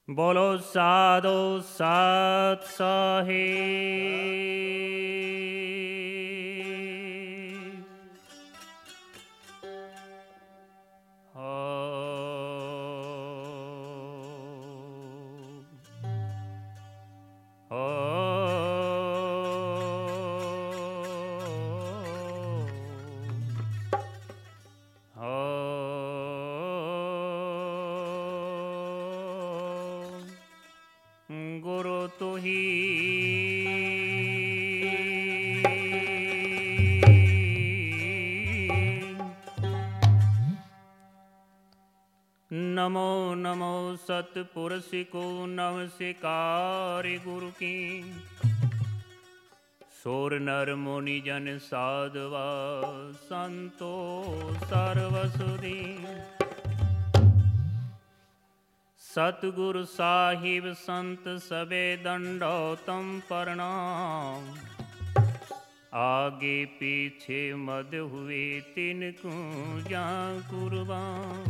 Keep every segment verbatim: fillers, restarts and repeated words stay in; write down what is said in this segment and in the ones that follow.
बोलो साधो सात साहेब। गुरु तू ही नमो नमो सतपुरुष को नमस्कार गुरु की। सोर नर मुनि जन साधवा संतो सर्वसुधी। सतगुरु साहिब संत सबे दंडोतम प्रणाम। आगे पीछे मद हुए तिनको जा कुर्बान।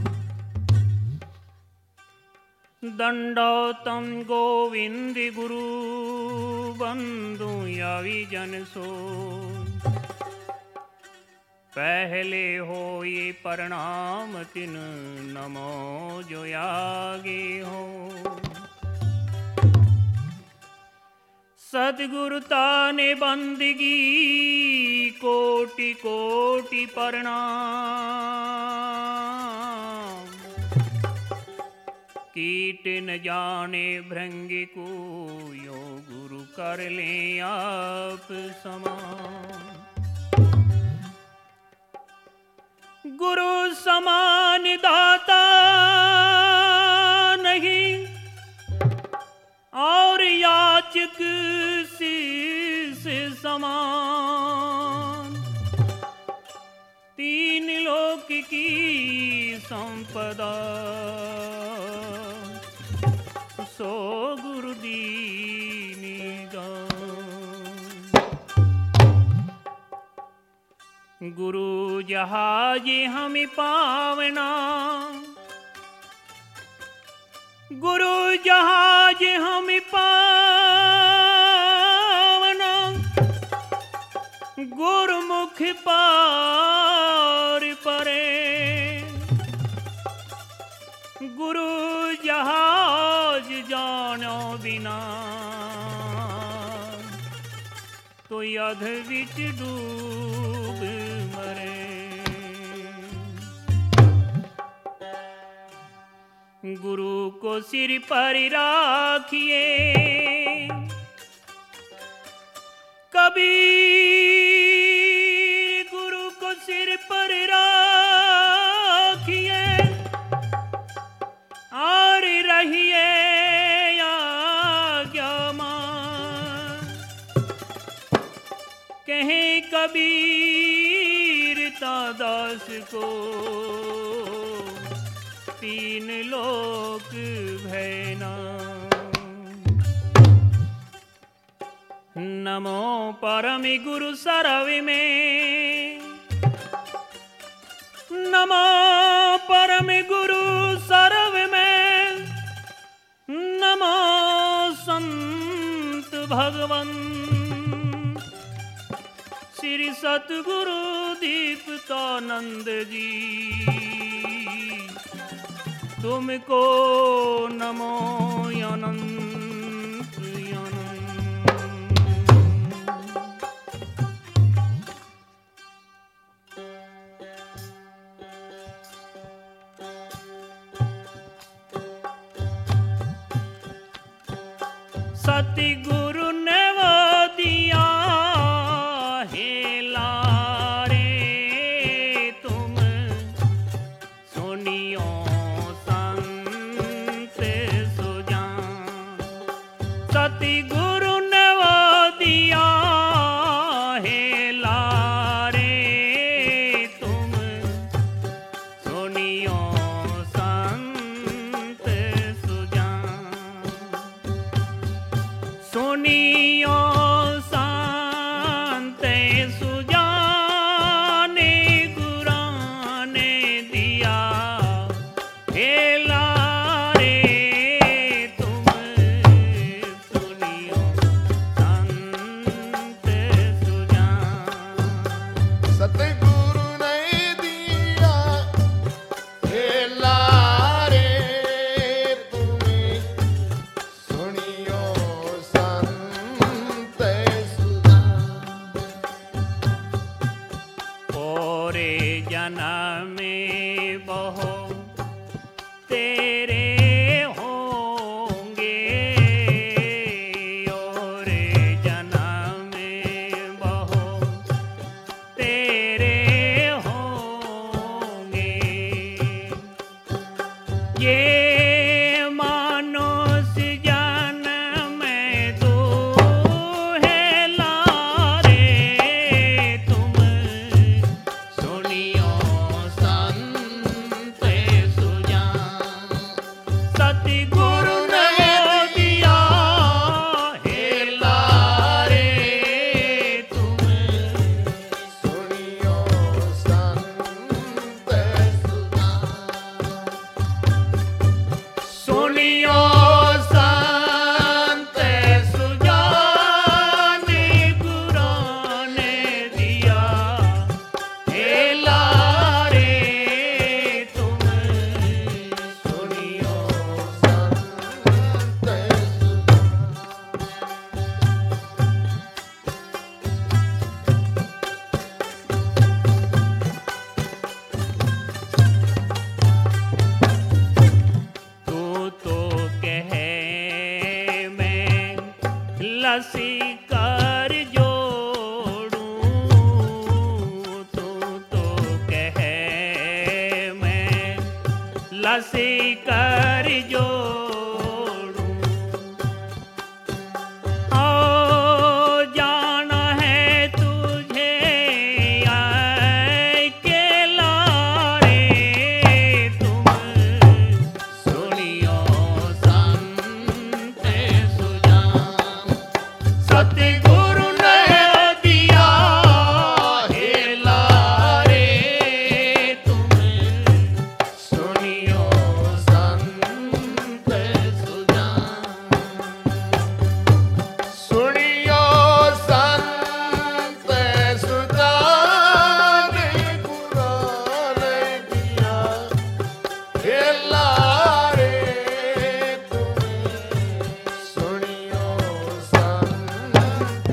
दंडोतम गोविंद गुरु बंधु यावी जन सो। पहले हो ये प्रणाम तिन नमो जो आगे हो। सतगुरुता ने बंदगी कोटि कोटि प्रणाम। कीट न जाने भृंगी को यो गुरु कर ले आप समान। गुरु समान दाता नहीं और याचक शीश समान। तीन लोक की संपदा सो गुरु दीनी दान। गुरु जहाज हम पावना। गुरु जहाज हम पावना। गुरुमुख पार परे। गुरु जहाज जानो बिना तो अध विच डूब मरे। गुरु को सिर पर राखिए कबीर। गुरु को सिर पर राखिए और रहिए आज्ञामान। कहे कबीर दास को तीन लोक भैना। नमो परम गुरु सरव में। नमो परम गुरु सरव में। नमो संत भगवन श्री सतगुरु दीप्तानंद जी। तुमको नमो अनंत अनंत। सतगुरु ने वो दिया है लारे तुम सुनियो सतगुरु ने वो दिया है लारे तुम सुनियो संत सुजान। सुनियो संत सुजान गुरा ने दिया है लारे तुम सुनियो संत सुजाने गुरां ने दिया हे लारे तुम सुनियो संत तू तो कहे मैं लसी कर जोड़ूं तू तो कहे मैं लसी कर जोड़ूं ओ जाना है तुझे आए के लारे तुम सुनियो संत सुजान सतगुरु ने दिया हे लारे तुम सुनियो संत सुजान सुनियो संत सुजान गुरां ने दिया हे लारे तुम सुनियो संत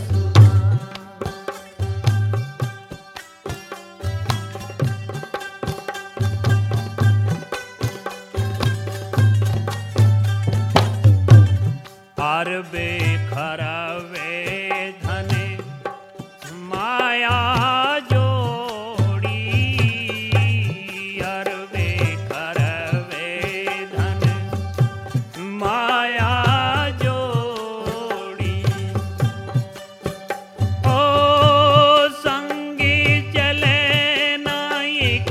सुजान हर बेखरवे धने माया जोड़ी हर बेखरवे धन माया जोड़ी ओ संगी चले नाइक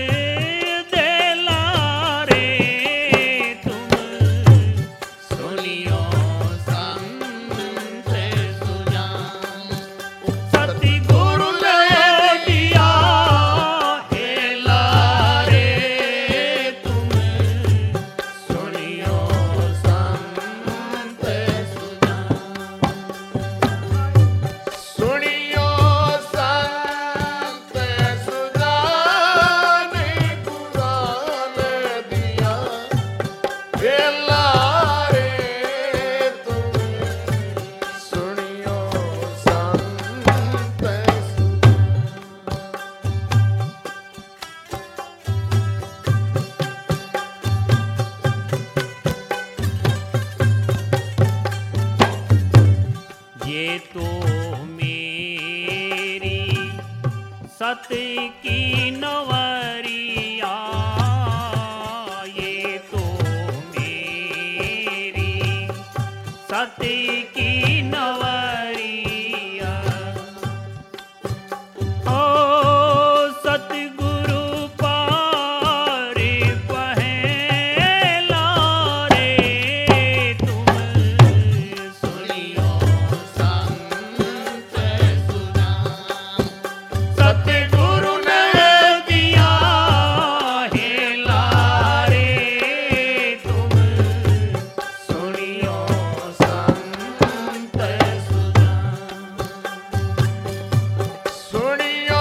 देलारे तुम सुनियो संत सुजान सतगुरु ने दिया हे लारे तुम सुनियो संत सुजान सुनियो संत सुजान गुरां ने दिया हे लारे तुम सुनियो संत सुजान ये तो मेरी सत की नवरिया ये तो मेरी सत की नवरिया ओ सतगुरु पार पहला रे तुम सुनियो संत सुजान सतगुरु ने दिया हे लारे तुम सुनियो संत सुजान सुनियो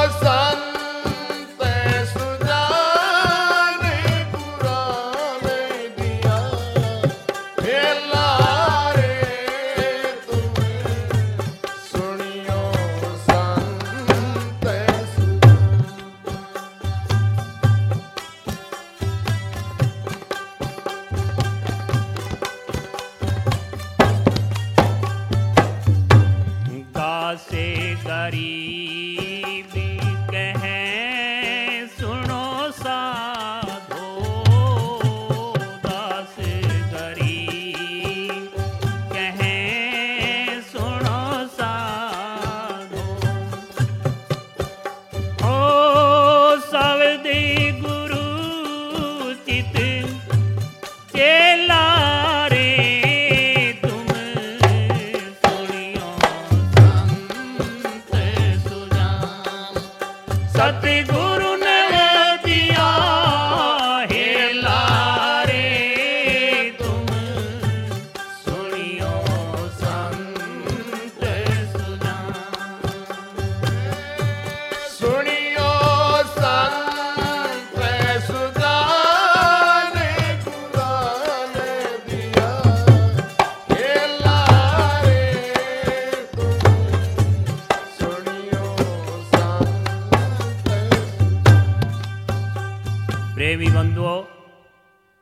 संत सुजान गुरां ने दिया हे लारे तुम सुनियो संत दासे गरीबी कहें सुनो साधो दास गरीब कहें सुनो साधो ओ सवदी गुरु चित चेला रे तुम सुनियो संत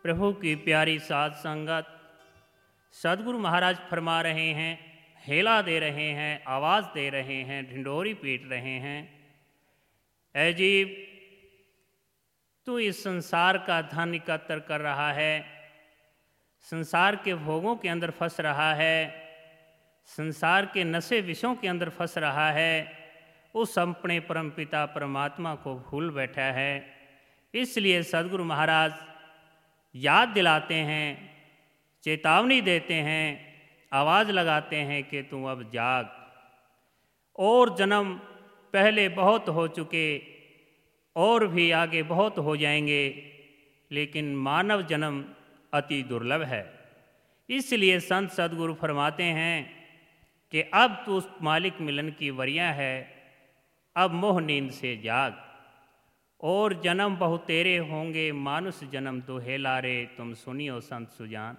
प्रभु की प्यारी साध संगत, सदगुरु महाराज फरमा रहे हैं, हेला दे रहे हैं, आवाज़ दे रहे हैं, ढिंढोरी पीट रहे हैं, ऐ जीव तू इस संसार का धन एकत्र कर रहा है, संसार के भोगों के अंदर फंस रहा है, संसार के नशे विषयों के अंदर फंस रहा है, उस अपने परमपिता परमात्मा को भूल बैठा है। इसलिए सदगुरु महाराज याद दिलाते हैं, चेतावनी देते हैं, आवाज़ लगाते हैं कि तू अब जाग। और जन्म पहले बहुत हो चुके, और भी आगे बहुत हो जाएंगे, लेकिन मानव जन्म अति दुर्लभ है। इसलिए संत सदगुरु फरमाते हैं कि अब तो उस मालिक मिलन की वरियां है, अब मोह नींद से जाग। और जन्म बहुतेरे होंगे, मानुष जन्म तो हेलारे, तुम सुनियो संत सुजान।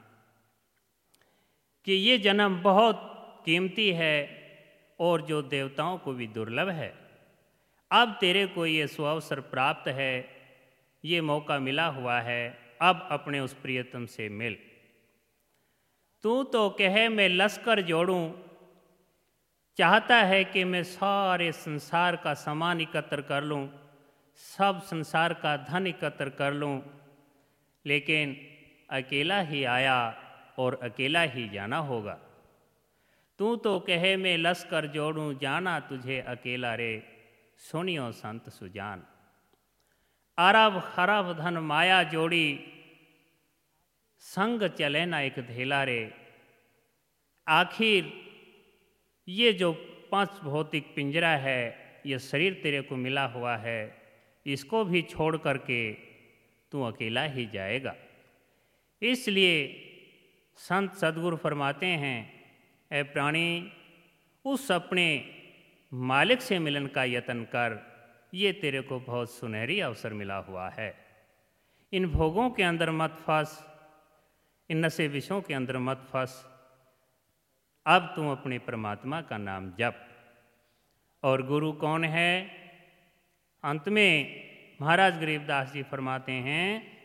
कि ये जन्म बहुत कीमती है और जो देवताओं को भी दुर्लभ है। अब तेरे को ये सुअवसर प्राप्त है, ये मौका मिला हुआ है, अब अपने उस प्रियतम से मिल। तू तो कहे मैं लश्कर जोड़ूं, चाहता है कि मैं सारे संसार का सामान एकत्र कर लूं, सब संसार का धन एकत्र कर लूं, लेकिन अकेला ही आया और अकेला ही जाना होगा। तू तो कहे मैं लश्कर जोड़ूं, जाना तुझे अकेला रे, सुनियो संत सुजान। अरब खरब धन माया जोड़ी, संग चले ना एक धेला रे। आखिर ये जो पांच भौतिक पिंजरा है, ये शरीर तेरे को मिला हुआ है, इसको भी छोड़ करके तू अकेला ही जाएगा। इसलिए संत सदगुरु फरमाते हैं, ऐ प्राणी उस अपने मालिक से मिलन का यत्न कर, ये तेरे को बहुत सुनहरी अवसर मिला हुआ है। इन भोगों के अंदर मत फंस, इन नशे विषयों के अंदर मत फंस। अब तुम अपने परमात्मा का नाम जप। और गुरु कौन है? अंत में महाराज गरीबदास जी फरमाते हैं,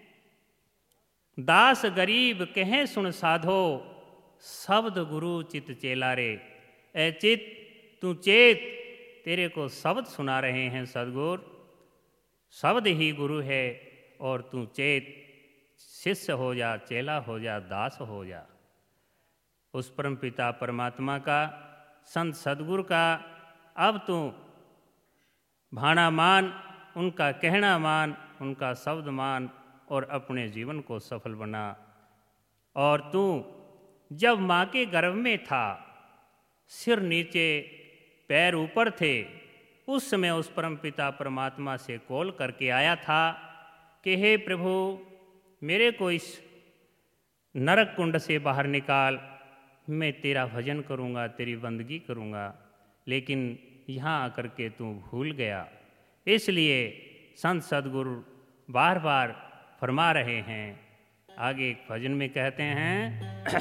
दास गरीब कहें सुन साधो, शब्द गुरु चित चेला रे। ए चित तू चेत, तेरे को शब्द सुना रहे हैं सदगुरु, शब्द ही गुरु है, और तू चेत, शिष्य हो जा, चेला हो जा, दास हो जा। उस परमपिता परमात्मा का, संत सदगुरु का अब तू भाना मान, उनका कहना मान, उनका शब्द मान, और अपने जीवन को सफल बना। और तू जब माँ के गर्भ में था, सिर नीचे पैर ऊपर थे, उस समय उस परमपिता परमात्मा से कॉल करके आया था कि हे प्रभु, मेरे को इस नरक कुंड से बाहर निकाल, मैं तेरा भजन करूँगा, तेरी बंदगी करूँगा, लेकिन यहाँ आकर के तू भूल गया। इसलिए संत सदगुरु बार बार फरमा रहे हैं। आगे एक भजन में कहते हैं,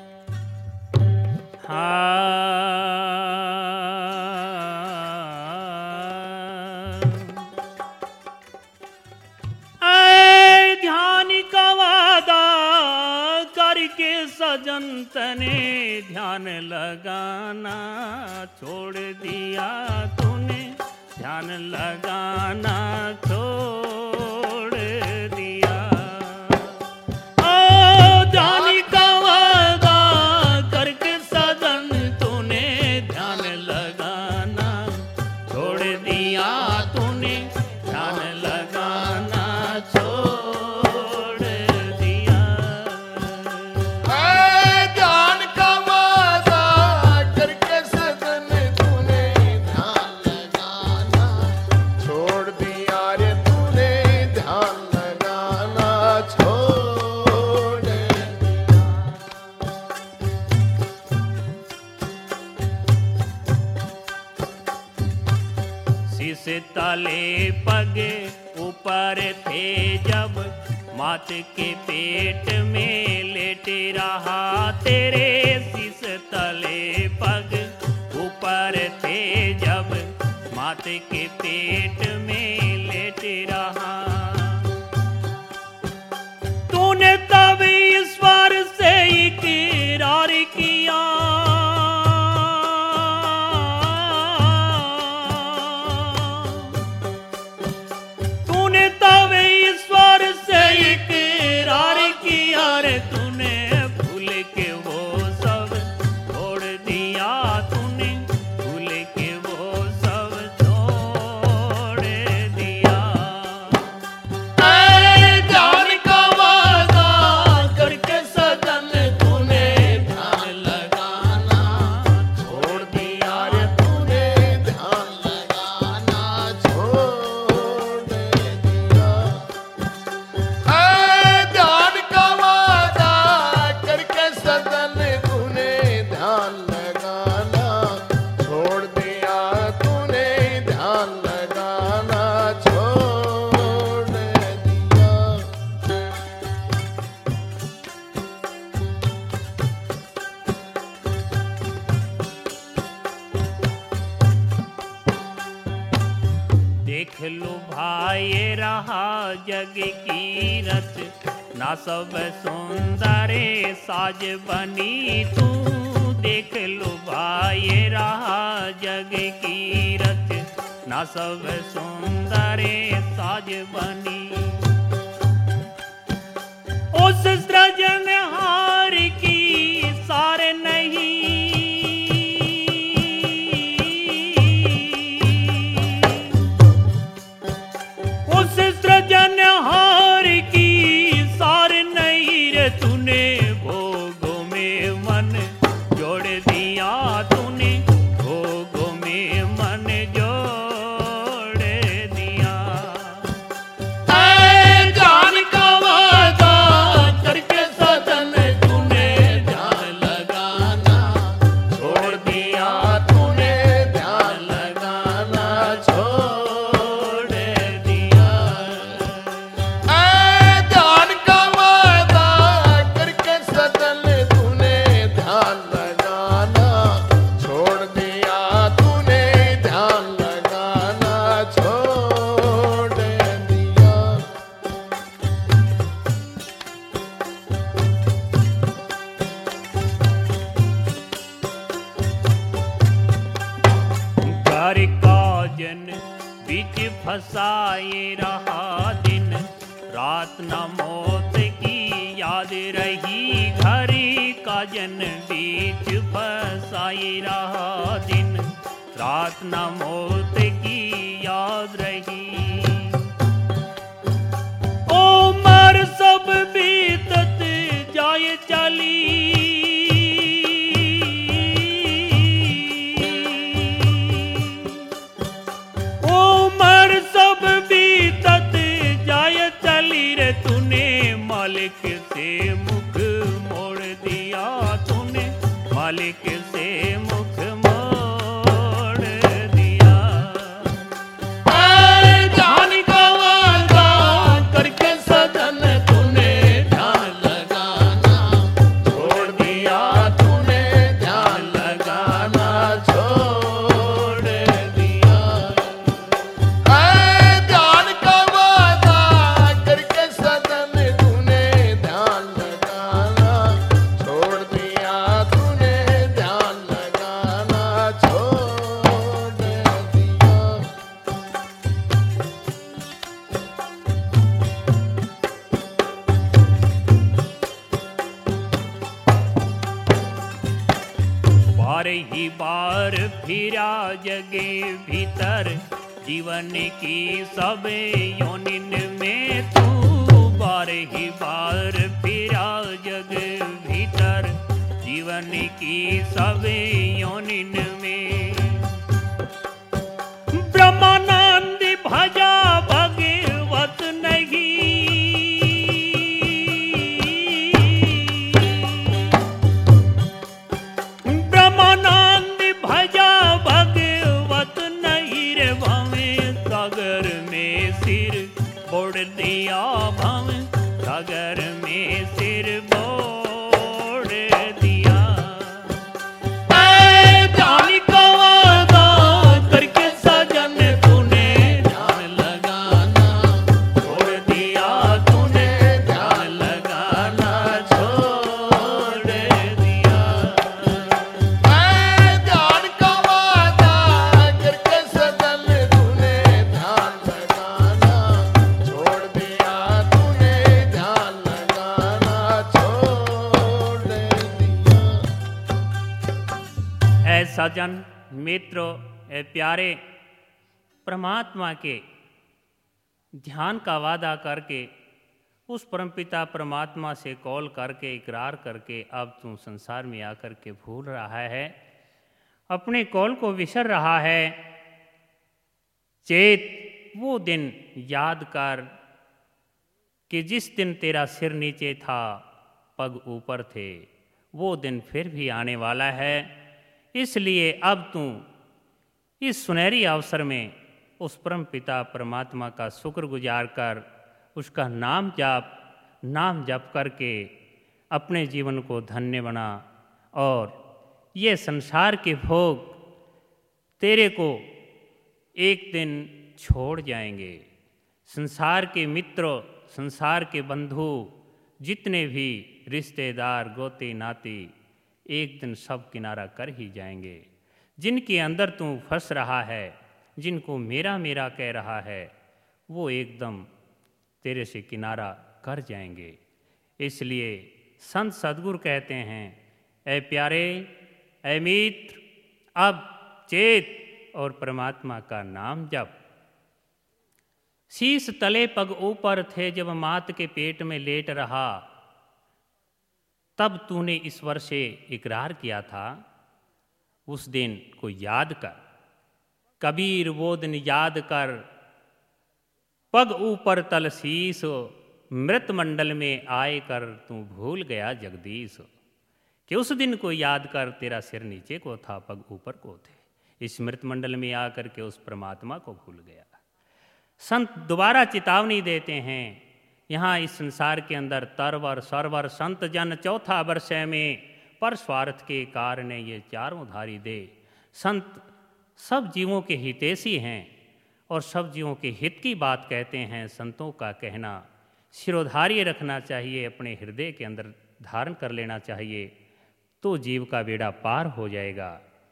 हाँ ऐ ध्यान का वादा करके सजन तने, ध्यान लगाना छोड़ दिया तूने, ध्यान लगाना छोड़ दिया। ओ ध्यान का वादा करके सजन तूने, ध्यान लगाना छोड़ दिया तूने, ध्यान लगाना छोड़ दिया। ऐ ध्यान का वादा करके सजन तूने, ध्यान लगाना छोड़ दिया रे, तूने ध्यान लगाना छोड़ दिया। शीश तले पग ऊपर थे जब, मात के पेट में लेटे रहा तेरे। शीश तले पग ऊपर थे जब, मात के पेट में लेटे रहा। तूने लुभाए रहा जग की रच, ना सब सुंदरे साज बनी तू। देख लुभाए रहा जग की रच, ना सब सुंदरे साज बनी। उस सृजनहार की सार नहीं, उस सृजनहार की सार नहीं रे। तूने भोगों में मन जोड़ दिया, तूने भोगों में मन जोड़ दिया। ऐ जान का वादा करके सजन तूने ध्यान लगाना छोड़ दिया, तूने ध्यान लगाना छोड़ दिया। ऐ जान का वादा करके सजन तूने ध्यान लगाना छोड़ दिया, तूने ध्यान लगाना छोड़ दिया। घर का जन बीच फसाए रहा दिन रात, न मौत की याद रही। घर का जन बीच फसाए रहा दिन रात, न मौत की याद रही। उमर सब बीतत जाए चली, उमर सब बीतत जाए चली रे। तूने मालिक से मुख मोड़ दिया, तूने मालिक से मुख मोड़ दिया। ऐ जान का वादा करके सजन तूने ध्यान लगाना छोड़ दिया, तूने ध्यान लगाना छोड़ दिया। ऐ जान का वादा करके सजन तूने ध्यान लगाना छोड़ दिया, तूने ध्यान लगाना छोड़ दिया। बार ही बार फिरा जगे भीतर, जीवन की सब योनिन में तू। बार ही बार फिरा जग भीतर, जीवन की सब योनिन में। ब्रह्मानंद भजा भगवत नहीं, ब्रह्मानंद भजा भगवत नहीं रे। भावे सागर में सिर बोड़ दिया, भावे सागर में सिर बोड़ दिया। ऐ जान का वादा करके सजन तूने ध्यान लगाना छोड़ दिया, तूने ध्यान लगाना छोड़ दिया। ऐ जान का वादा करके सजन तूने ध्यान लगाना छोड़ दिया, तूने ध्यान लगाना छोड़ दिया। ऐ सजन मित्रों, ऐ प्यारे, परमात्मा के ध्यान का वादा करके उस परमपिता परमात्मा से कॉल करके इकरार करके अब तू संसार में आकर के भूल रहा है, अपने कॉल को विसर रहा है। चेत वो दिन याद कर कि जिस दिन तेरा सिर नीचे था पग ऊपर थे, वो दिन फिर भी आने वाला है। इसलिए अब तू इस सुनहरी अवसर में उस परम पिता परमात्मा का शुक्रगुजार कर, उसका नाम जाप नाम जप करके अपने जीवन को धन्य बना और ये संसार के भोग तेरे को एक दिन छोड़ जाएंगे। संसार के मित्र, संसार के बंधु, जितने भी रिश्तेदार, गोते नाते, एक दिन सब किनारा कर ही जाएंगे। जिनके अंदर तू फंस रहा है, जिनको मेरा मेरा कह रहा है, वो एकदम तेरे से किनारा कर जाएंगे। इसलिए संत सद्गुरु कहते हैं, ऐ प्यारे, ऐ मित्र, अब चेत और परमात्मा का नाम जप। शीश तले पग ऊपर थे जब मात के पेट में लेट रहा, तब तूने ईश्वर से इकरार किया था। उस दिन को याद कर, कबीर वो दिन याद कर, पग ऊपर तल शीस, मृत मंडल में आए कर तू भूल गया जगदीश। कि उस दिन को याद कर, तेरा सिर नीचे को था, पग ऊपर को थे, इस मृत मंडल में आकर के उस परमात्मा को भूल गया। संत दोबारा चेतावनी देते हैं, यहाँ इस संसार के अंदर तरवर सरवर संत जन चौथा वर्षय में, पर स्वार्थ के कारण ये चारों धारी दे। संत सब जीवों के हितैषी हैं और सब जीवों के हित की बात कहते हैं। संतों का कहना शिरोधार्य रखना चाहिए, अपने हृदय के अंदर धारण कर लेना चाहिए, तो जीव का बेड़ा पार हो जाएगा।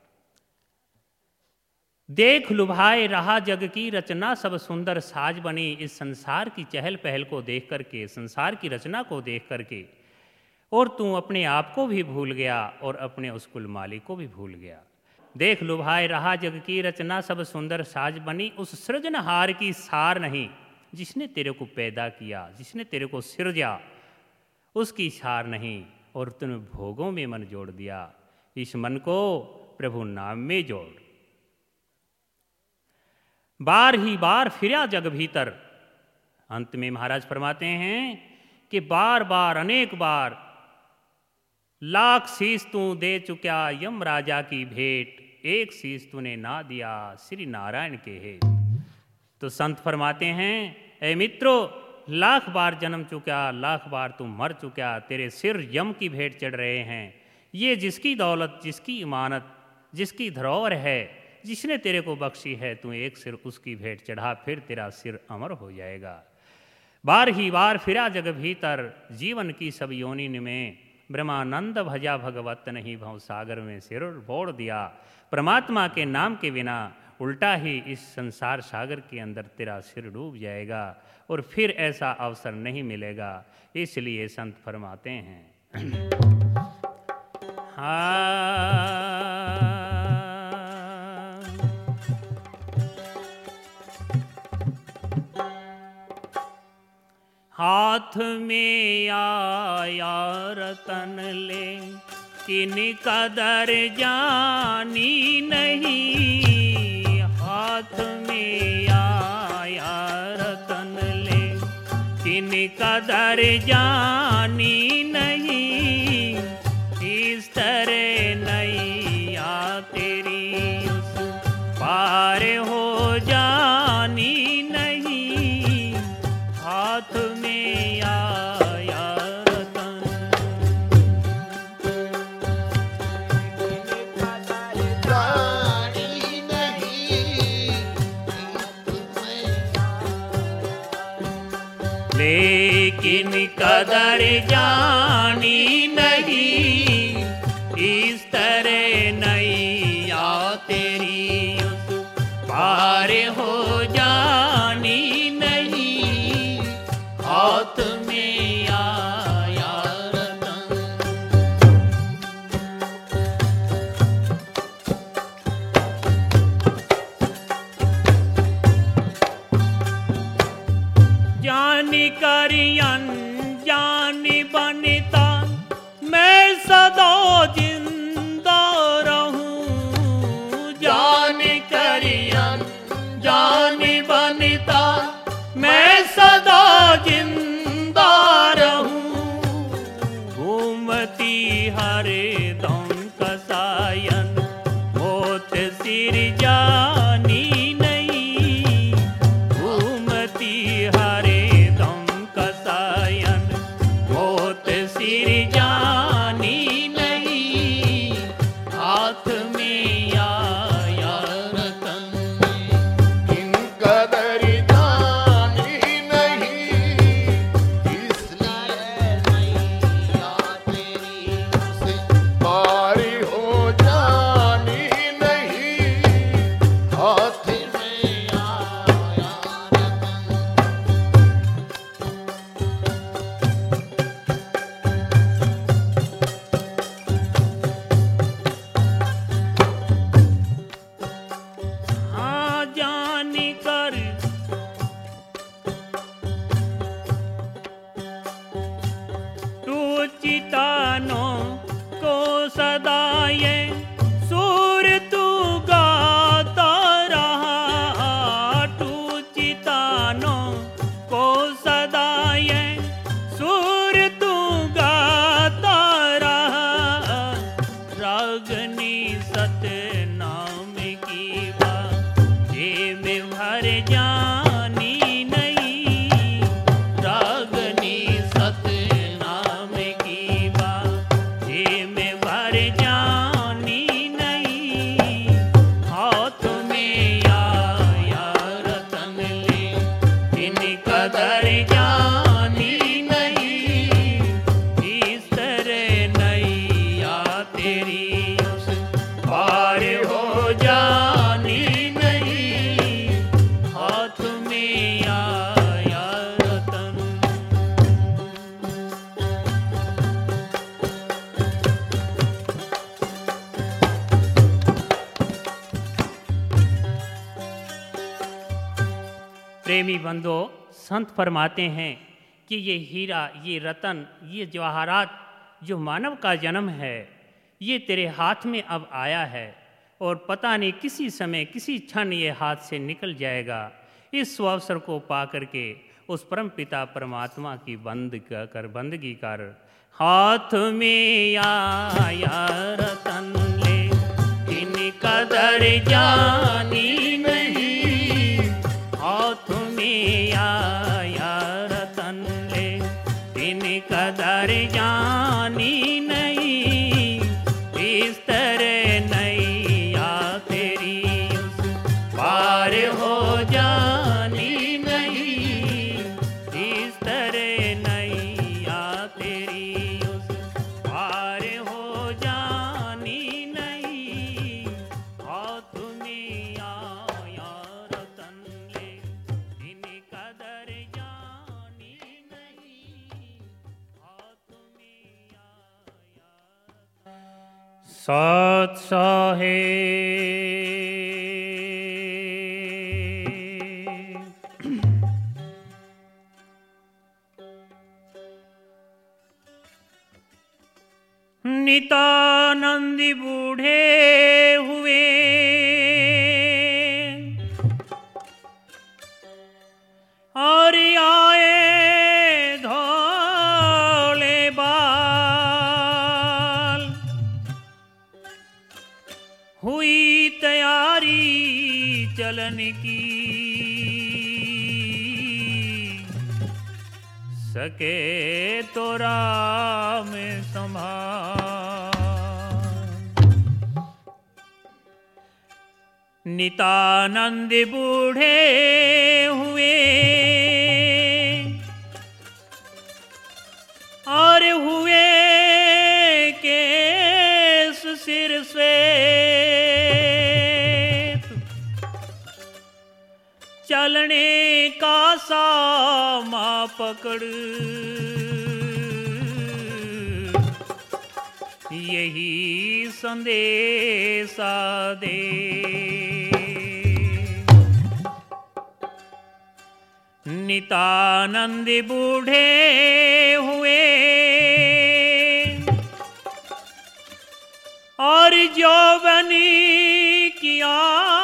देख लुभाए रहा जग की रचना, सब सुंदर साज बनी। इस संसार की चहल पहल को देख करके, संसार की रचना को देख करके, और तू अपने आप को भी भूल गया और अपने उस कुल मालिक को भी भूल गया। देख लुभाए रहा जग की रचना, सब सुंदर साज बनी। उस सृजनहार की सार नहीं, जिसने तेरे को पैदा किया, जिसने तेरे को सिरजा, उसकी सार नहीं, और तूने भोगों में मन जोड़ दिया। इस मन को प्रभु नाम में जोड़। बार ही बार फिरा जग भीतर। अंत में महाराज फरमाते हैं कि बार बार, अनेक बार, लाख शीश तू दे चुका यम राजा की भेंट, एक शीश तूने ना दिया श्री नारायण के हेत। तो संत फरमाते हैं, ऐ मित्रों, लाख बार जन्म चुका, लाख बार तू मर चुका, तेरे सिर यम की भेंट चढ़ रहे हैं। ये जिसकी दौलत, जिसकी इमानत, जिसकी धरोहर है, जिसने तेरे को बख्शी है, तू एक सिर उसकी भेंट चढ़ा, फिर तेरा सिर अमर हो जाएगा। बार ही बार फिरा जग भीतर, जीवन की सब योनिन में, ब्रह्मानंद भजा भगवत नहीं भव सागर में सिर बोड़ दिया। परमात्मा के नाम के बिना उल्टा ही इस संसार सागर के अंदर तेरा सिर डूब जाएगा और फिर ऐसा अवसर नहीं मिलेगा। इसलिए संत फरमाते हैं, हाँ हाथ में आया रतन ले, किन कदर जानी नहीं। हाथ में आया रतन ले, किन कदर जानी नहीं। इस तरह नैया तेरी उस पार हो जानी नहीं। हाथ में आया रतन, जानी नहीं। लेकिन कदर जानी नहीं। इस तरह नैया तेरी उस पार हो जानी नहीं। हाथ में आया रतन, जानी करी अनजानी बनता, मैं सदा जिंदा रहूं। जानी करी अनजानी बनता, मैं सदा जिंदा रहूं। घूमती हरे दम कसायन, मोत सिर जानी नहीं। घूमती हरे दम कसायन, मोत सिर जानी नहीं। हाथ में आया रतन, किन कदर ये सुर तू गाता रहा, टूचितानों को सदा ये सुर तू गाता रहा। रागनी सतनाम की बात ये में भर जानी नहीं, रागनी सतनाम की बात ये में भर जानी नहीं। हाथ में आया रतन ले इन कदर जानी नहीं, इस तरह नैया तेरी उस पार हो जानी नहीं। हाथ में आया रतन। प्रेमी बंधो, संत फरमाते हैं कि ये हीरा, ये रतन, ये जवाहरात जो मानव का जन्म है, ये तेरे हाथ में अब आया है और पता नहीं किसी समय किसी क्षण ये हाथ से निकल जाएगा। इस अवसर को पा करके उस परम पिता परमात्मा की बंद कर बंदगी कर। हाथ में आया रतन ले इन कदर जानी नहीं, हाथ में आया रतन ले इन कदर जानी नहीं, इस तरह नैया तेरी उस पार हो जानी नहीं, इस तरह नैया तेरी उस पार हो जानी नहीं। हाथ में आया रतन ले इन कदर जानी नहीं, हाथ में आया सत साहेब। नितानंद बूढ़े हुए और आए धौले बाल, हुई तैयारी चलन की, सके तो राम संभाल। नितानंद बूढ़े हुए और हुए केस सिर श्वेत, चलने का सामा पकड़ यही संदेशा दे। नितानंद बूढ़े हुए और यौवनी किया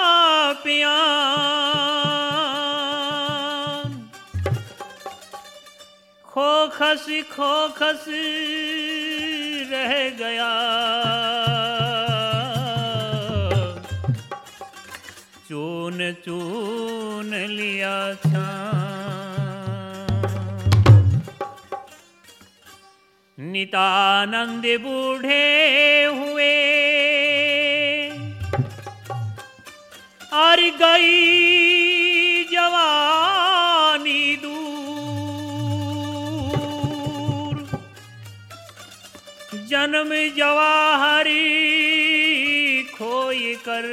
प्यान, खोखस खोखस रह गया चून चून लिया छान। नितानंद बूढ़े हुए और गई जवानी दूर, जन्म जवाहरी खोई कर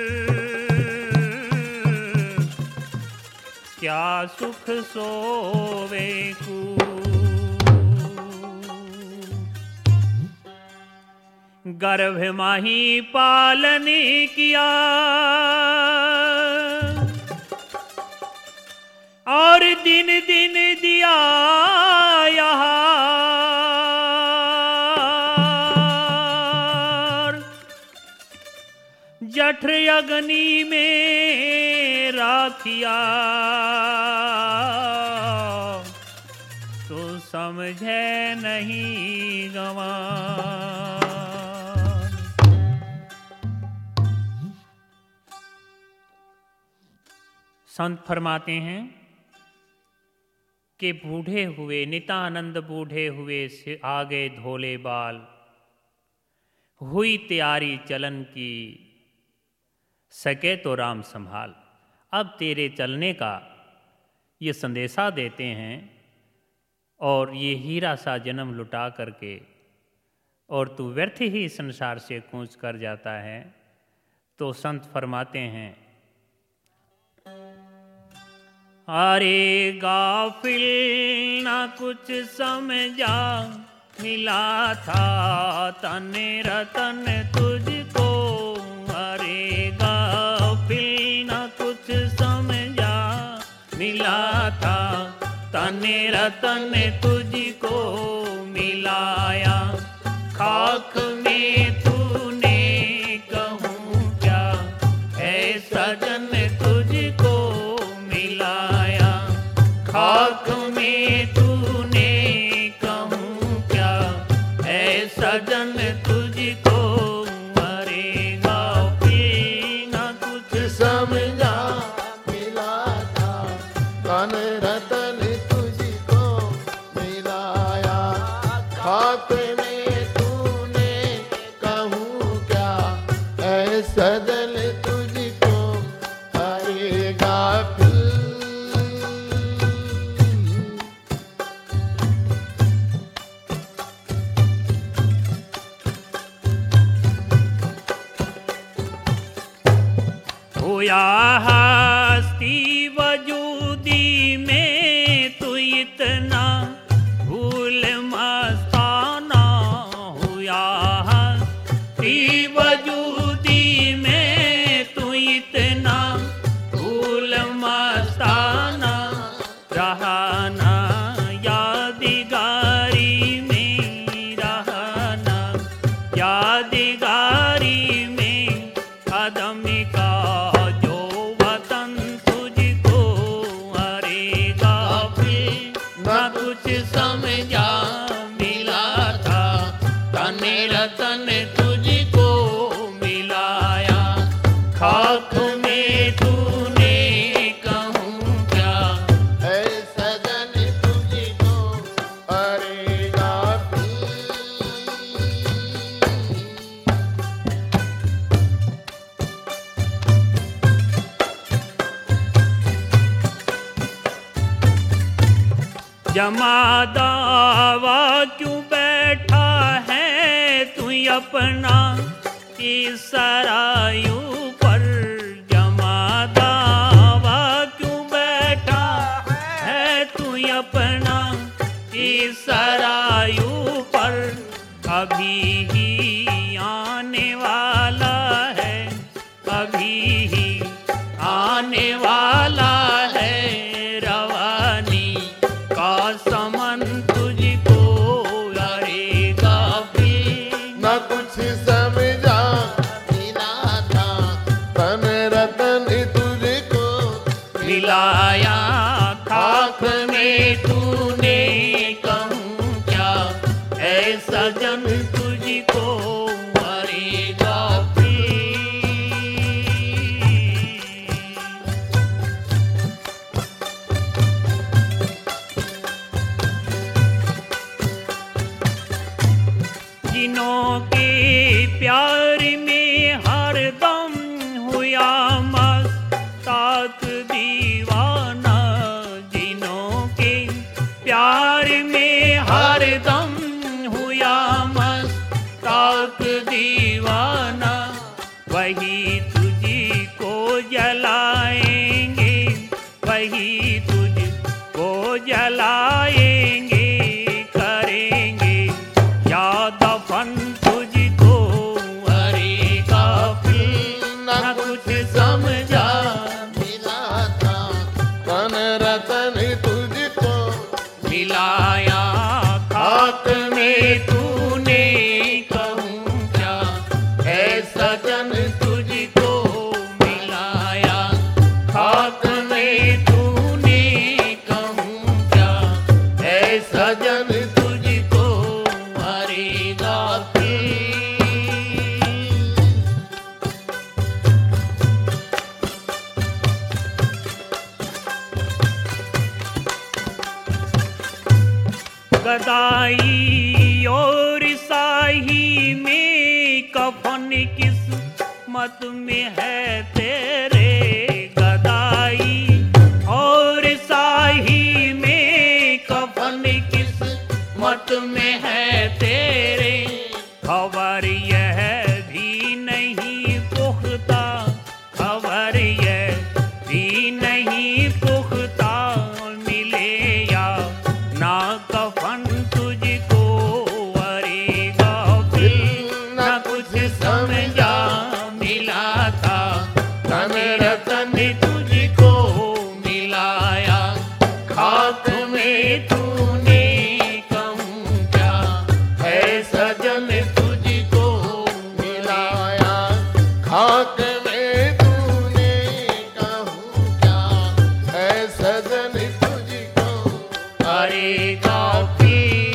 क्या सुख सोवे को। गर्भ माही पालन किया और दिन दिन दिया जठ अग्नि में राखिया, तो समझे नहीं गंवार। संत फरमाते हैं कि बूढ़े हुए नितानंद बूढ़े हुए से आगे धोले बाल, हुई तैयारी चलन की, सके तो राम संभाल। अब तेरे चलने का ये संदेशा देते हैं और ये हीरा सा जन्म लुटा करके और तू व्यर्थ ही संसार से कूच कर जाता है। तो संत फरमाते हैं, अरे गाफिल ना कुछ समझा, मिला था तन रतन तुझको। अरे गाफिल ना कुछ समझा, मिला था तन रतन तुझको। मिलाया खाक में तूने, कहूँ क्या है सजन तुझको। मिलाया खाक में तूने, कहूँ क्या है सजन तुझको। अरे गाफिल ना कुछ समझा, मिला था तन रतन तुझको। मिलाया खाक में तूने, कहूँ क्या है सजन तुझको। अरे गाफिल होया हस्ती वजूदी में तू इतना भूल मस्ताना। होया हस्ती वजूदी में तू इतना भूल मस्ताना। रहना यादगारी में, रहना यादगारी में, कदम का समझा। मिला था तन रतन तुझको। मिलाया खाक में तूने, कहूँ क्या है सजन तुझको। अरे गाफिल जमा दावा क्यों बैठा है तू अपना इस सरायू पर। जमा दावा क्यों बैठा है तू अपना इस सरायू पर। अभी ही आने वाला है, अभी ही आने वाला है। रवानी का समन तुझको। अरे गाफिल न कुछ समझा, मिला था तन रतन तुझको। मिलाया खाक में तूने, कहूँ क्या है सजन तुझको। अरे गाफिल जिनों के प्यार में हरदम हुआ मस्ताक दीवाना। जिनों के प्यार में हरदम हुआ मस्ताक दीवाना। वही तुझको जलाएंगे, वही तुझको जलाएंगे। करेंगे या दफन तुझको। अरे गाफिल न कुछ समझा, मिला था तन रतन तुझको। मिलाया खाक में तूने, कहूँ क्या है सजन तुझको। गदाई और साही में कफन किस्मत में है तेरे। गदाई और साही में कफन किस्मत में है तेरे। खबर यह भी नहीं पुख्ता, खबर यह भी नहीं पुख्ता, मिले या ना कफन तुझको। अरे गाफिल ना कुछ समझा, मिला था तन रतन तुझको मिलाया। खाक में तूने कहूँ क्या है सजन तुझको मिलाया। खाक में तूने कहूँ क्या है सजन तुझको। अरे गाफिल।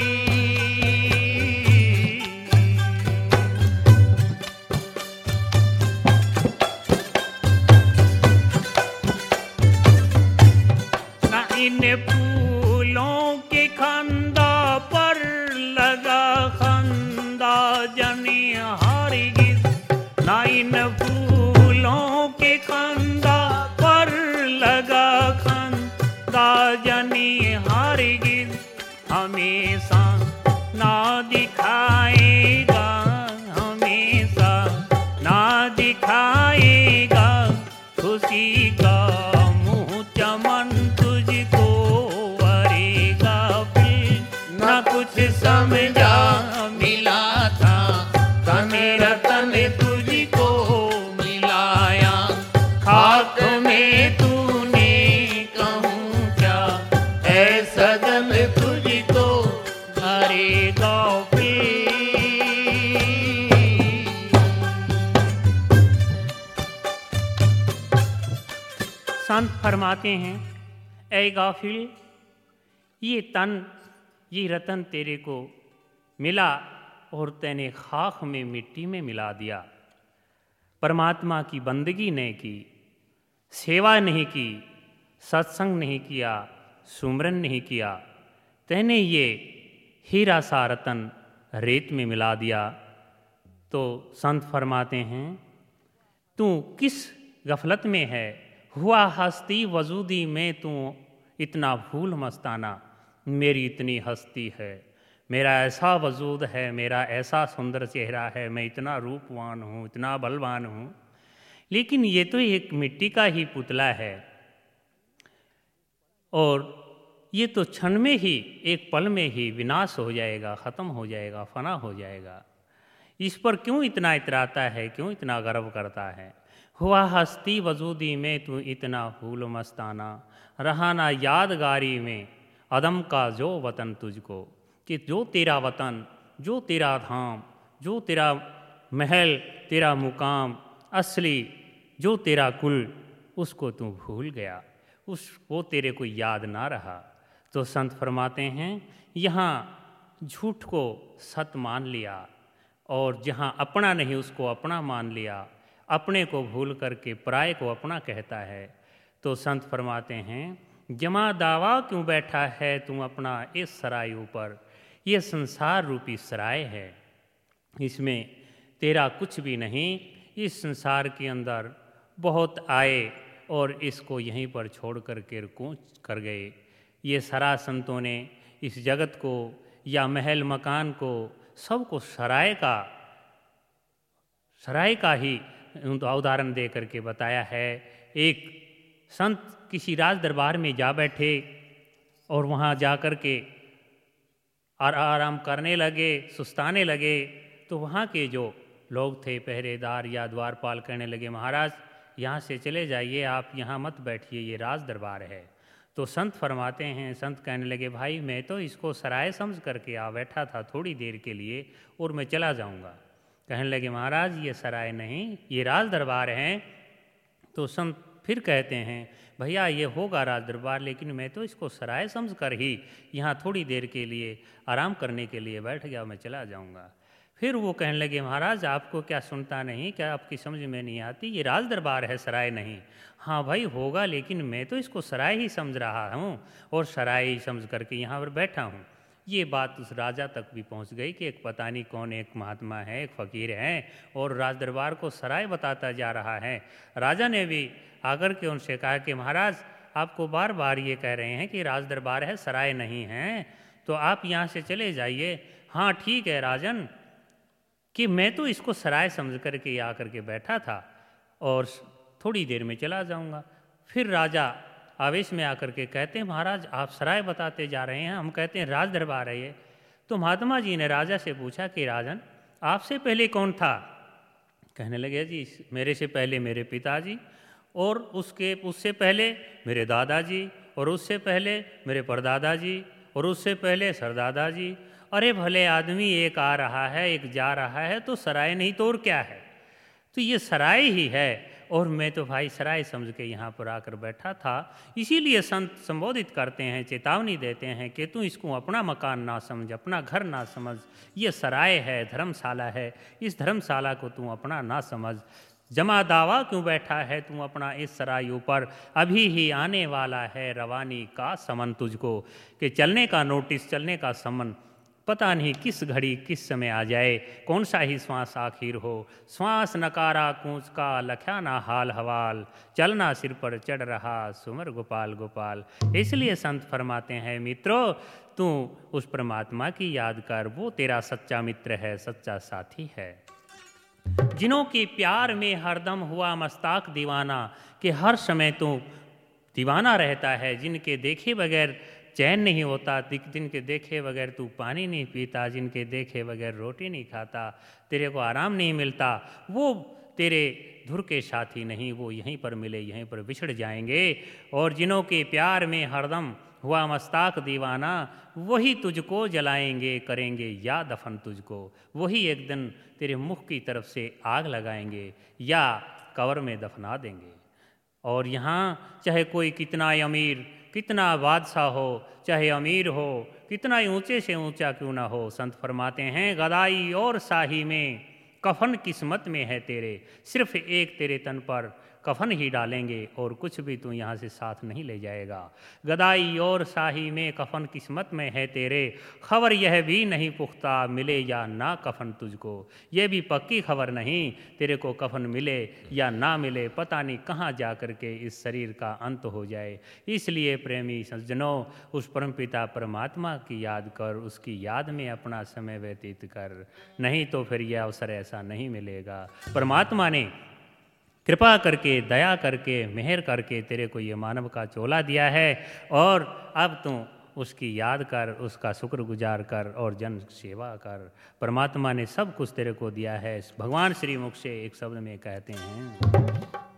ना इन फूलों के खंदा पर लगा खंदा जनी हरगिज। ना इन फूलों के खंदा पर लगा खंदा जनी हरगिज। हमेशा ना दिखाएगा, हमेशा ना दिखाएगा खुशी का मुँह चमन तुझको। अरे गाफिल ना कुछ समझा, मिला था तन रतन तुझको मिलाया। खाक में तूने कहूँ क्या है सजन तुझको। अरे गाफिल। संत फरमाते हैं, ऐ गाफिल, ये तन ये रतन तेरे को मिला और तैने खाक में मिट्टी में मिला दिया। परमात्मा की बंदगी नहीं की, सेवा नहीं की, सत्संग नहीं किया, सुमरन नहीं किया, तैने ये हीरा सा रतन रेत में मिला दिया। तो संत फरमाते हैं, तू किस गफलत में है, हुआ हस्ती वजूदी में तू इतना भूल मस्ताना। मेरी इतनी हस्ती है, मेरा ऐसा वजूद है, मेरा ऐसा सुंदर चेहरा है, मैं इतना रूपवान हूँ, इतना बलवान हूँ, लेकिन ये तो एक मिट्टी का ही पुतला है और ये तो क्षण में ही, एक पल में ही विनाश हो जाएगा, ख़त्म हो जाएगा, फना हो जाएगा। इस पर क्यों इतना इतराता है, क्यों इतना गर्व करता है। हुआ हस्ती वजूदी में तू इतना फूल मस्ताना, रहा ना यादगारी में अदम का जो वतन तुझको। कि जो तेरा वतन, जो तेरा धाम, जो तेरा महल, तेरा मुकाम असली, जो तेरा कुल, उसको तू भूल गया, उस वो तेरे को याद ना रहा। तो संत फरमाते हैं, यहाँ झूठ को सत मान लिया और जहाँ अपना नहीं उसको अपना मान लिया, अपने को भूल करके पराये को अपना कहता है। तो संत फरमाते हैं, जमा दावा क्यों बैठा है तू अपना इस सराय ऊपर। ये संसार रूपी सराय है, इसमें तेरा कुछ भी नहीं। इस संसार के अंदर बहुत आए और इसको यहीं पर छोड़ करके कूच कर गए। ये सारा संतों ने इस जगत को या महल मकान को सबको सराय का सराय का ही उदाहरण दे करके बताया है। एक संत किसी राज दरबार में जा बैठे और वहाँ जा कर के और आराम करने लगे, सुस्ताने लगे, तो वहाँ के जो लोग थे पहरेदार या द्वारपाल कहने लगे, महाराज यहाँ से चले जाइए, आप यहाँ मत बैठिए, ये राज दरबार है। तो संत फरमाते हैं, संत कहने लगे, भाई मैं तो इसको सराय समझ करके आ बैठा था थोड़ी देर के लिए और मैं चला जाऊँगा। कहने लगे, महाराज ये सराय नहीं, ये राज दरबार हैं। तो संत फिर कहते हैं, भैया ये होगा राज दरबार, लेकिन मैं तो इसको सराय समझ कर ही यहाँ थोड़ी देर के लिए आराम करने के लिए बैठ गया, मैं चला जाऊँगा। फिर वो कहने लगे, महाराज आपको क्या सुनता नहीं, क्या आपकी समझ में नहीं आती, ये राज दरबार है, सराय नहीं। हाँ भाई होगा, लेकिन मैं तो इसको सराय ही समझ रहा हूँ और सराय ही समझ करके यहाँ पर बैठा हूँ। ये बात उस राजा तक भी पहुंच गई कि एक पता नहीं कौन एक महात्मा है, एक फ़कीर है और राज दरबार को सराय बताता जा रहा है। राजा ने भी आकर के उनसे कहा कि महाराज आपको बार बार ये कह रहे हैं कि राज दरबार है, सराय नहीं है, तो आप यहाँ से चले जाइए। हाँ ठीक है राजन, कि मैं तो इसको सराय समझ कर के आकर के बैठा था और थोड़ी देर में चला जाऊँगा। फिर राजा आवेश में आकर के कहते हैं महाराज आप सराय बताते जा रहे हैं, हम कहते हैं राज दरबार है ये। तो महात्मा जी ने राजा से पूछा कि राजन आपसे पहले कौन था? कहने लगे जी मेरे से पहले मेरे पिताजी, और उसके उससे पहले मेरे दादाजी, और उससे पहले मेरे परदादाजी, और उससे पहले सरदादा जी। अरे भले आदमी, एक आ रहा है एक जा रहा है, तो सराय नहीं तो और क्या है? तो ये सराय ही है, और मैं तो भाई सराय समझ के यहाँ पर आकर बैठा था। इसीलिए संत संबोधित करते हैं, चेतावनी देते हैं कि तू इसको अपना मकान ना समझ, अपना घर ना समझ, ये सराय है, धर्मशाला है, इस धर्मशाला को तू अपना ना समझ। जमा दावा क्यों बैठा है तू अपना इस सराय ऊपर, अभी ही आने वाला है रवानी का समन तुझको, कि चलने का नोटिस, चलने का समन, पता नहीं किस घड़ी किस समय आ जाए, कौन सा ही श्वास आखिर हो। श्वास नकारा कूच का लख्या ना हाल हवाल, चलना सिर पर चढ़ रहा सुमर गोपाल गोपाल। इसलिए संत फरमाते हैं मित्रों तू उस परमात्मा की याद कर, वो तेरा सच्चा मित्र है, सच्चा साथी है। जिन्हों के प्यार में हरदम हुआ मस्ताक दीवाना, कि हर समय तू दीवाना रहता है, जिनके देखे बगैर चैन नहीं होता, जिनके देखे बगैर तू पानी नहीं पीता, जिनके देखे बगैर रोटी नहीं खाता, तेरे को आराम नहीं मिलता, वो तेरे धुर के साथी नहीं, वो यहीं पर मिले यहीं पर बिछड़ जाएंगे। और जिन्हों के प्यार में हरदम हुआ मस्ताक दीवाना, वही तुझको जलाएंगे, करेंगे या दफन तुझको, वही एक दिन तेरे मुख की तरफ से आग लगाएंगे या कब्र में दफना देंगे। और यहाँ चाहे कोई कितना अमीर, कितना बादशाह हो, चाहे अमीर हो, कितना ही ऊंचे से ऊंचा क्यों ना हो, संत फरमाते हैं गदाई और शाही में कफन किस्मत में है तेरे, सिर्फ एक तेरे तन पर कफन ही डालेंगे और कुछ भी तू यहाँ से साथ नहीं ले जाएगा। गदाई और शाही में कफन किस्मत में है तेरे, खबर यह भी नहीं पुख्ता मिले या ना कफन तुझको, ये भी पक्की खबर नहीं तेरे को कफन मिले या ना मिले, पता नहीं कहाँ जा कर के इस शरीर का अंत हो जाए। इसलिए प्रेमी सज्जनों उस परमपिता परमात्मा की याद कर, उसकी याद में अपना समय व्यतीत कर, नहीं तो फिर यह अवसर ऐसा नहीं मिलेगा। परमात्मा ने कृपा करके, दया करके, मेहर करके तेरे को ये मानव का चोला दिया है, और अब तू उसकी याद कर, उसका शुक्रगुजार कर और जन सेवा कर। परमात्मा ने सब कुछ तेरे को दिया है। भगवान श्री मुख से एक शब्द में कहते हैं,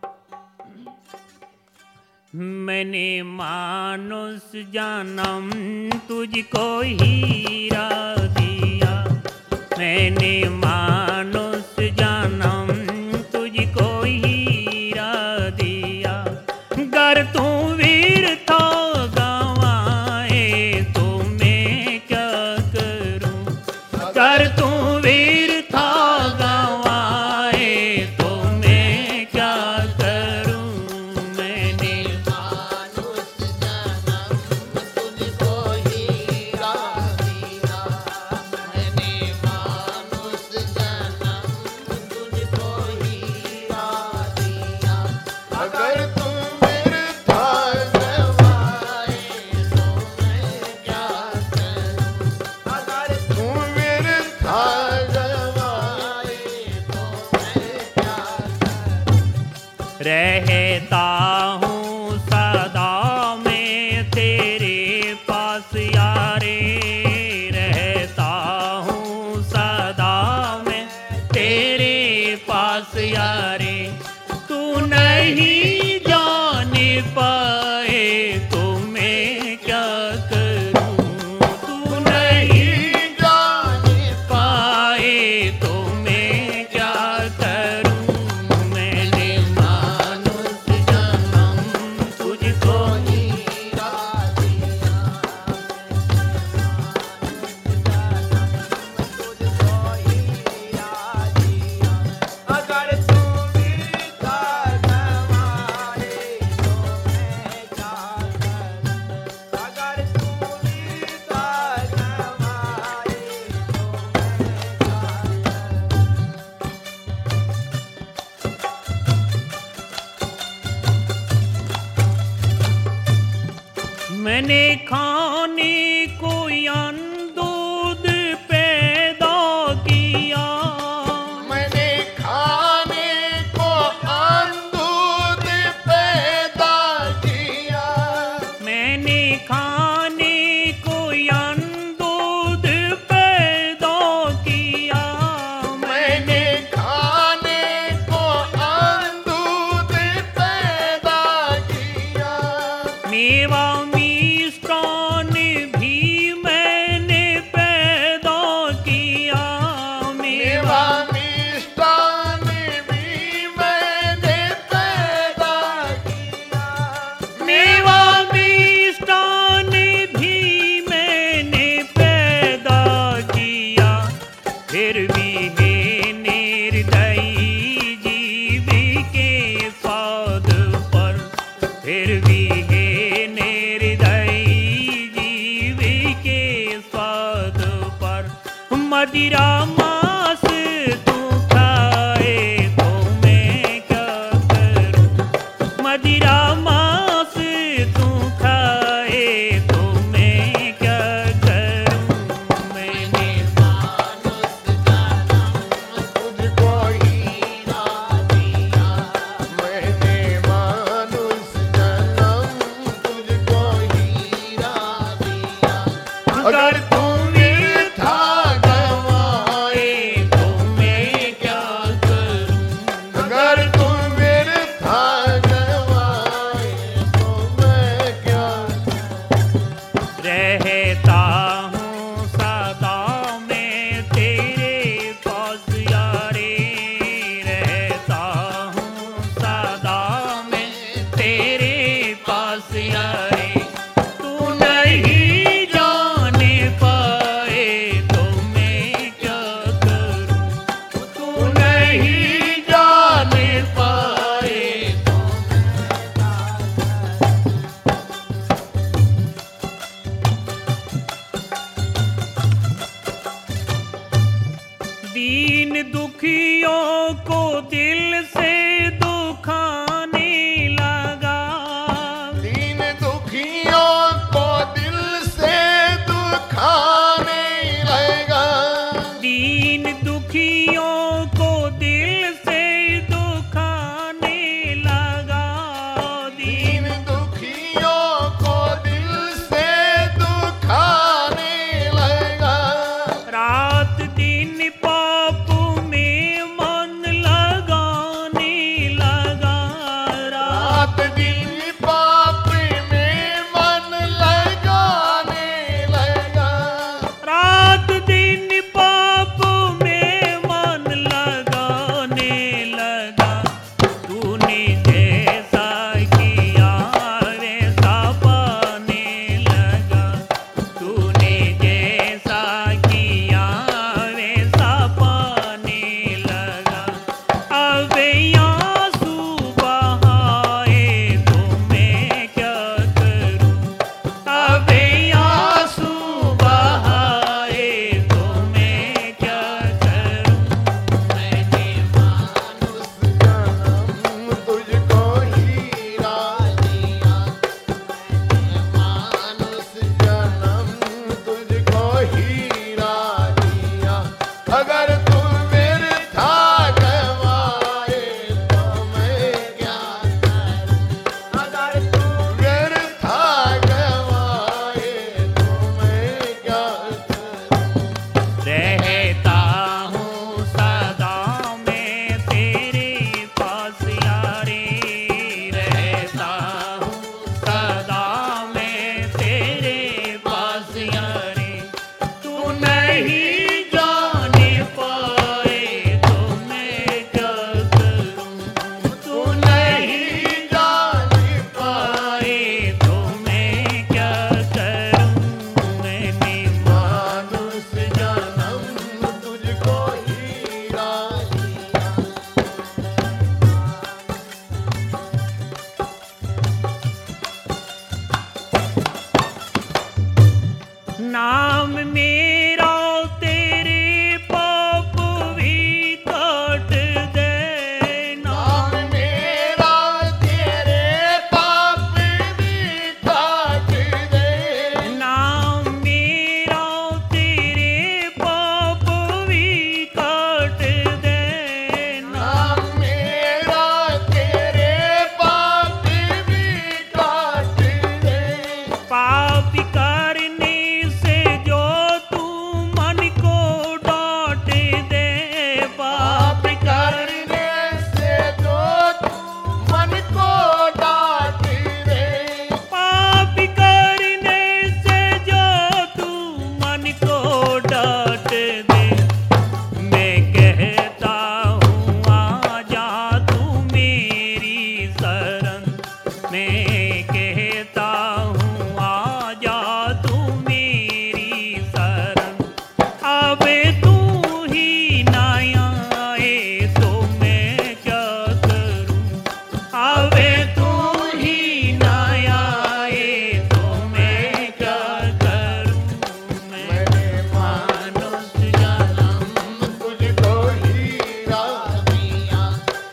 मैंने मानुष जन्म तुझको हीरा दिया, मैंने मानुष जन्म तुझको हीरा दिया, गर तू वीर था गवाए तो मैं क्या करूं, गर तू वीर था गवाए तो मैं क्या करूं। मैंने मानुष जन्म तुझको हीरा दिया, मैंने मानुष जन्म तुझको हीरा दिया, अगर तुम मेरे था गवाए तो मैं क्या करूं, अगर तुम मेरे था गवाए तो मैं क्या करूं। रहता हूँ सदा मैं तेरे पास यारे, रहता हूँ सदा मैं तेरे पास यारे, तू नहीं जाने पाए तो मैं क्या करूं, तू नहीं जाने पाए तो मैं क्या करूं। मैंने मानुष जन्म तुझको हीरा दिया, तुझको हीरा दिया, अगर तू भी था गवाए मैंने खाने को अन्न दूध पैदा किया, मैंने खाने को अन्न दूध पैदा किया, मैंने खाने को अन्न दूध पैदा किया, मैंने खाने को अन्न दूध पैदा किया, मेवा मिष्टान भी मैंने पैदा किया, मेवा मिष्टान भी मैंने पैदा किया, मेवा मिष्टान भी मैंने पैदा किया, फिर भी है निर्दयी जीव के पद पर, फिर भी है निर्दयी जीव के पद पर। मदिरा मांस तू खाए तो मैं क्या करूं, मदिरा मांस तू खाए तो मैं क्या करूं, मैंने मानुष जन्म तुझको हीरा दिया, मैंने मानुष जन्म तुझको हीरा दिया, अगर तू व्यर्था गवाए तो मैं क्या करूं, अगर तू व्यर्था गवाए तो मैं क्या रहता हूँ सदा मैं तेरे पास यारे, रहता हूँ सदा मैं तेरे पास यारे, तू नहीं जाने पाए तो मैं क्या करूं, तू नहीं जाने पाए तो दीन दुखियों को दिल से दुखाने लगा, दीन दुखियों को दिल से दुखाने लगा, दीन दुखियों को दिल से दुखाने लगा, दीन दीन दुखियों को दिल से दुखाने लगा, रात दिन पाप में मन लगा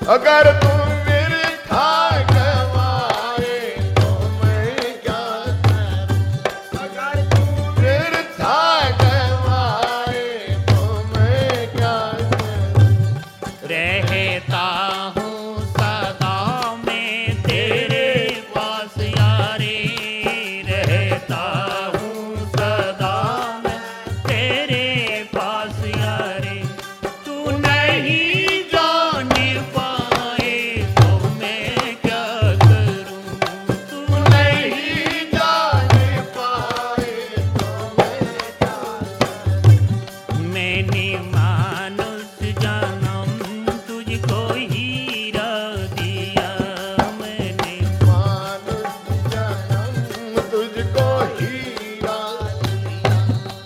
अगर तुम व्यर्था गवाए तो मैं क्या करूं। अगर तुम व्यर्था गवाए तो मैं क्या करूं। रहता हूँ सदा मैं तेरे पास यारे, रहता हूँ सदा मैं तेरे पास यारे। तू नहीं जान पाए तो मैं क्या करूं। तू नहीं जान पाए तो मैं क्या करूं। मैंने मानुष जन्म तुझको हीरा दिया, मैंने मानुष जन्म तुझको हीरा दिया।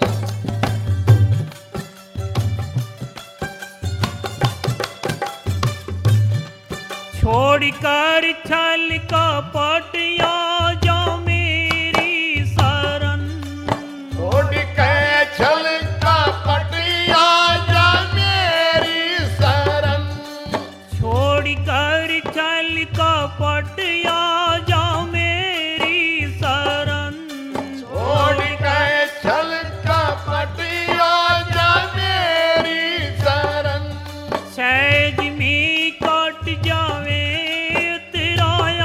छोड़कर छल कपट आ जाओ मेरी शरण। छोड़ के छल कपट आ जा मेरी शरण। छोड़कर छल कपट आ जाओ मेरी शरण। छोड़ के छल कपट आ जा मेरी शरण। सहज में कट जावे तेरा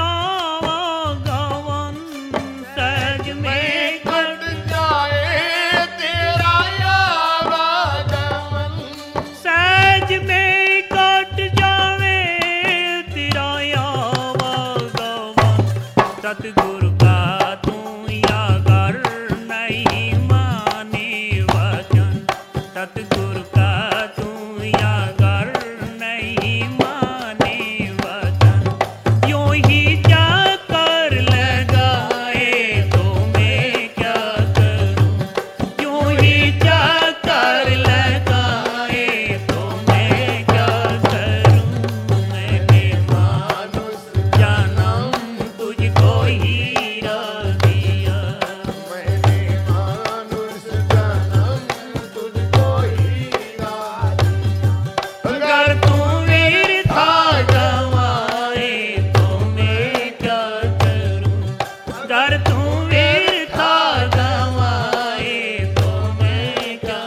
आवागमन, सहज में कट जाए तेरा आवागमन। सहज में कट जावे तेरा आवागमन। सतगुरु का तू अगर नहीं माने वचन, सतगुरु का तू अगर नहीं माने वचन। यूं ही चक्कर लगाए तो मैं क्या करूं। यूं ही चक्कर लगाए तो मैं क्या करूं। मैंने मानुष जन्म तुझको हीरा दिया, मैंने मानुष जन्म तुझको हीरा दिया। अगर तू व्यर्था गवाए तो मैं क्या करूं। अगर तू व्यर्था गवाए तो मैं क्या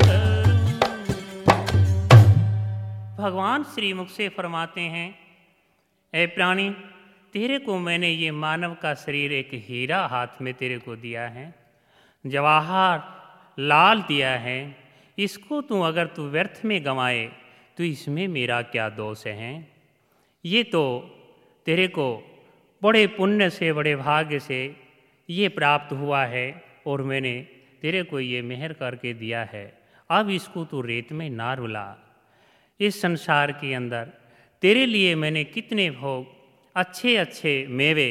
करूं। भगवान श्री मुख से फरमाते हैं, ऐ प्राणी, तेरे को मैंने ये मानव का शरीर एक हीरा हाथ में तेरे को दिया है, जवाहर लाल दिया है। इसको तू अगर तू व्यर्थ में गंवाए तो इसमें मेरा क्या दोष है। ये तो तेरे को बड़े पुण्य से, बड़े भाग्य से ये प्राप्त हुआ है और मैंने तेरे को ये मेहर करके दिया है। अब इसको तू रेत में ना रुला। इस संसार के अंदर तेरे लिए मैंने कितने भोग, अच्छे अच्छे मेवे,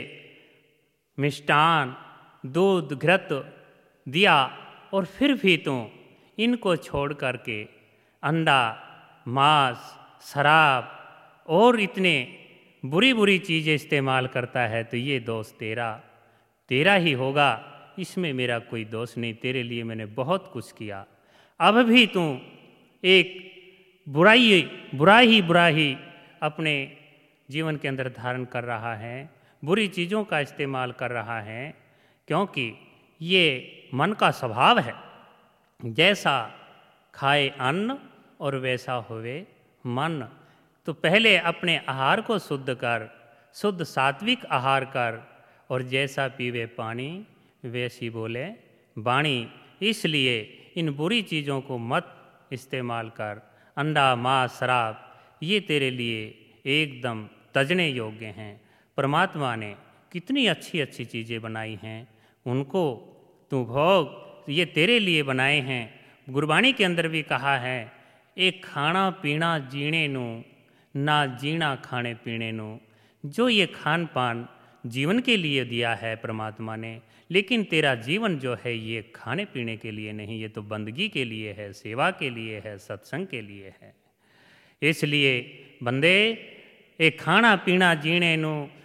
मिष्टान, दूध, घृत दिया और फिर भी तू इनको छोड़ करके अंडा, मांस, शराब और इतने बुरी बुरी चीज़ें इस्तेमाल करता है। तो ये दोष तेरा तेरा ही होगा, इसमें मेरा कोई दोष नहीं। तेरे लिए मैंने बहुत कुछ किया, अब भी तू एक बुराई बुरा ही बुरा ही अपने जीवन के अंदर धारण कर रहा है, बुरी चीज़ों का इस्तेमाल कर रहा है, क्योंकि ये मन का स्वभाव है। जैसा खाए अन्न और वैसा होवे मन। तो पहले अपने आहार को शुद्ध कर, शुद्ध सात्विक आहार कर, और जैसा पीवे पानी वैसी बोले वाणी। इसलिए इन बुरी चीज़ों को मत इस्तेमाल कर। अंडा, मांस, शराब ये तेरे लिए एकदम तजने योग्य हैं। परमात्मा ने कितनी अच्छी अच्छी चीज़ें बनाई हैं, उनको तू भोग, ये तेरे लिए बनाए हैं। गुरबाणी के अंदर भी कहा है, एक खाना पीना जीने नू, ना जीना खाने पीने नू। जो ये खान पान जीवन के लिए दिया है परमात्मा ने, लेकिन तेरा जीवन जो है ये खाने पीने के लिए नहीं, ये तो बंदगी के लिए है, सेवा के लिए है, सत्संग के लिए है। इसलिए बंदे, एक खाना पीना जीने नू,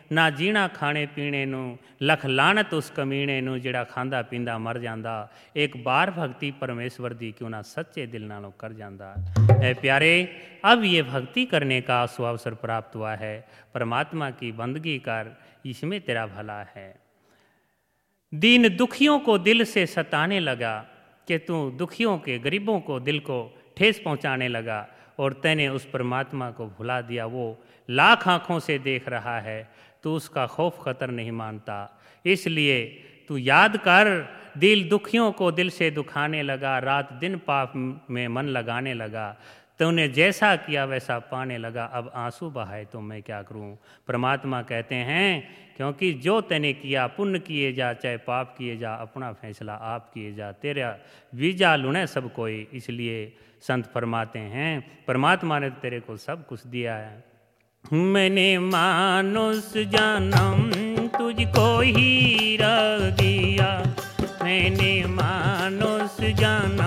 ना जीना खाने पीने नू, लख लानत उस कमीने नू जिहड़ा खांदा पींदा मर जांदा। एक बार भक्ति परमेश्वर दी क्यों ना सच्चे दिल नालों कर जांदा। ऐ प्यारे, अब ये भक्ति करने का सुअवसर प्राप्त हुआ है। परमात्मा की बंदगी कर, इसमें तेरा भला है। दीन दुखियों को दिल से सताने लगा कि तू दुखियों के, गरीबों को दिल को ठेस पहुंचाने लगा और तैने उस परमात्मा को भुला दिया। वो लाख आँखों से देख रहा है, तू उसका खौफ खतर नहीं मानता। इसलिए तू याद कर, दिल दुखियों को दिल से दुखाने लगा, रात दिन पाप में मन लगाने लगा। तूने जैसा किया वैसा पाने लगा, अब आंसू बहाए तो मैं क्या करूं। परमात्मा कहते हैं क्योंकि जो तैने किया, पुण्य किए जा चाहे पाप किए जा, अपना फैसला आप किए जा, तेरा वीजा लुने सब कोई। इसलिए संत फरमाते हैं परमात्मा ने तेरे को सब कुछ दिया है। मैंने मानुष जन्म तुझको ही रख दिया, मैंने मानुष जन्म